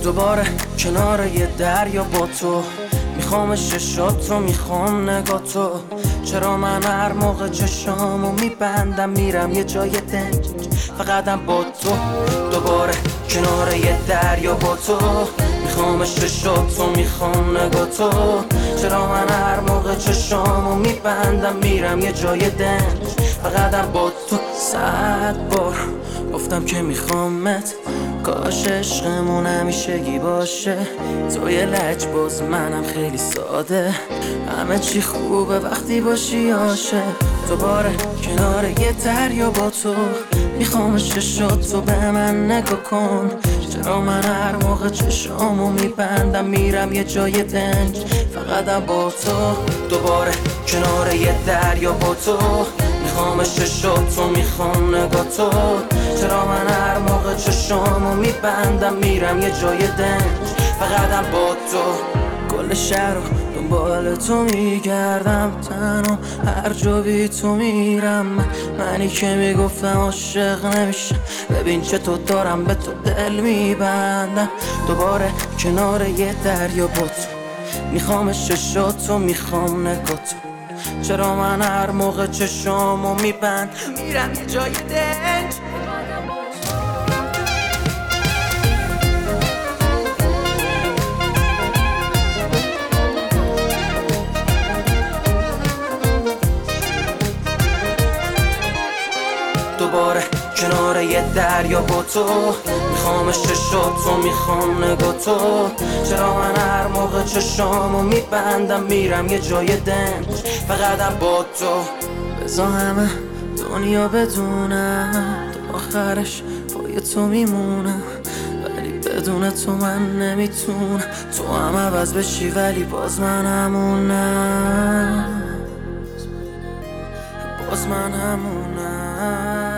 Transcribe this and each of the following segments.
دوباره کنار یه دریا با تو، میخوام چشاتو، میخوام نگاتو. چرا من هر موقع چشامو میبندم میرم یه جای دنج فقطم با تو. دوباره کنار یه دریا با تو، میخوام چشاتو، میخوام نگاتو. چرا من هر موقع چشامو میبندم میرم یه جای دنج فقطم با تو. 100 بار گفتم که میخوامت، کاش عشقمون همیشگی باشه. تو یه لجباز منم خیلی ساده، همه چی خوبه وقتی باشی عاشق. دوباره کنار یه دریا با تو، میخوام چشاتو به من نگاه کن. چرا من هر موقع چشامو میبندم میرم یه جای دنج فقطم با تو. دوباره کنار یه دریا با تو، میخوام چشاتو، میخوام نگاتو. چرا من هر موقع چشامو میبندم میرم یه جای دنج فقطم با تو. کل شهر رو دنبال تو میگردم، تنها هر جا بی تو میرم. منی که میگفتم عاشق نمیشم، ببین چطور دارم به تو دل میبندم. دوباره کنار یه دریا با تو، میخوام چشاتو، میخوام نگاتو. چرا من هر موقع چشامو میبند میرم یه جای دنج. دوباره کنار یه دریا با تو، میخوام چشاتو، میخوام نگاتو. چرا من هر موقع چشامو میبندم میرم یه جای دنج فقطم با تو. بذار همه دنیا بدونم تا آخرش پای تو میمونم، ولی بدون تو من نمیتونم. تو هم عوض بشی ولی باز من همونم، باز من همونم.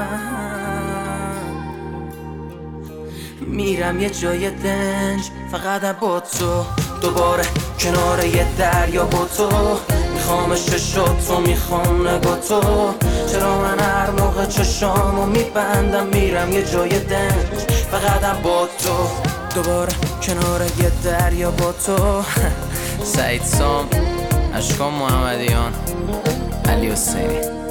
میرم یه جای دنج فقط با تو. دوباره کنار یه دریا با تو، میخوام چشاتو، میخوام نگاتو. چرا من هر موقع چشامو میبندم میرم یه جای دنج فقطم با تو. دوباره کنار یه دریا با تو. سعید سام، اشکان محمدیان، علی حسینی.